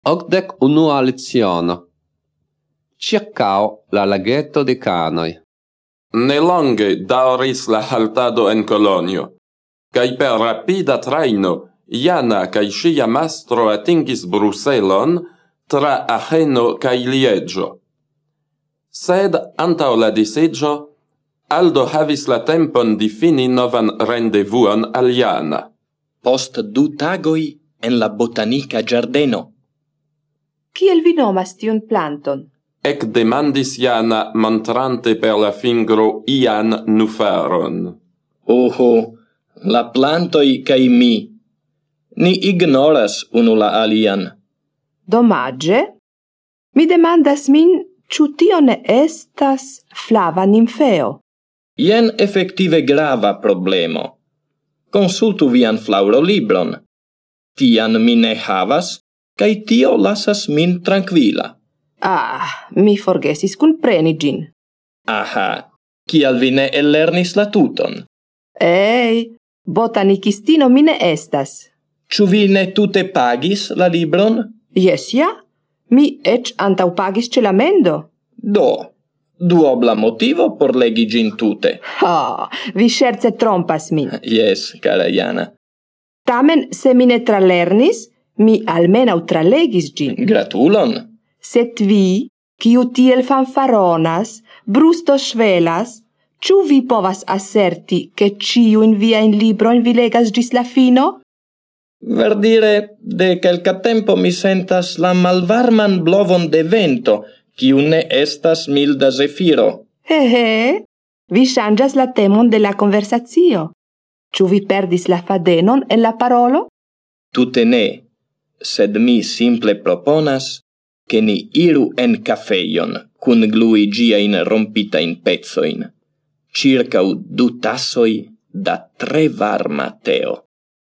81 leciono. Circao la laghetto de canoi. Nelonge dauris la haltado en Colonio, cae per rapida traino Iana cae sia mastro atingis Bruselon tra Acheno cae Lieggio. Sed antau la disigio, Aldo havis la tempon difini novan rendevuon al Iana. Post 2 tagoi en la botanica giardeno. Kiel vi nomas tiun planton? Ec demandis Iana montrante per la fingro ian nufaron. La plantoi cae mi. Ni ignoras unu la alian. Domage? Mi demandas min, ciu tio ne estas flava nimfeo? Ien effective grava problemo. Consultu vian flaurolibron. Tian mi ne havas, cae tio lasas min tranquila. Mi forgesis cunpreni gin. Kial vi ne ellernis la tuton? Botanicistino mi ne estas. Ciu vi ne tute pagis la libron? Yes, ja. Mi ec antau pagis ce la mendo. Duobla motivo por legi gin tute. Vi scherze trompas min. Yes, cara Iana. Tamen, se mi ne tralernis, mi almenau tralegis gin. Gratulon. Set vi, kiu tiel fanfaronas, brusto svelas, ciu vi povas asserti che ciu in via in libron vi legas gis la fino? Verdire, de quelca tempo mi sentas la malvarman blovon de vento, kiu ne estas milda zefiro. Vi changas la temon de la conversazio. Ciu vi perdis la fadenon en la parolo? Tute ne, sed mi simple proponas che ni iru en cafeion cun glui gia in rompita in pezzoin, circau 2 tassoi da 3 varma teo.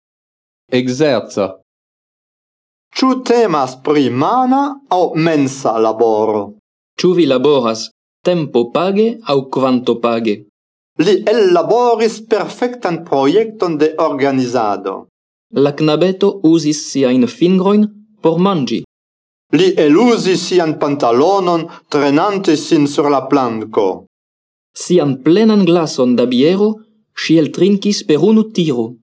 Exerzo. Ciu temas pri mana au mensa laboro? Ciu vi laboras tempo page au quanto page? Li ellaboris perfectan proiecton de organizado. La knabeto usis siain fingroin por mangi. Li elusis sian pantalonon trenante sin sur la planco. Sian plenan glason da biero si eltrinkis per unu tiro.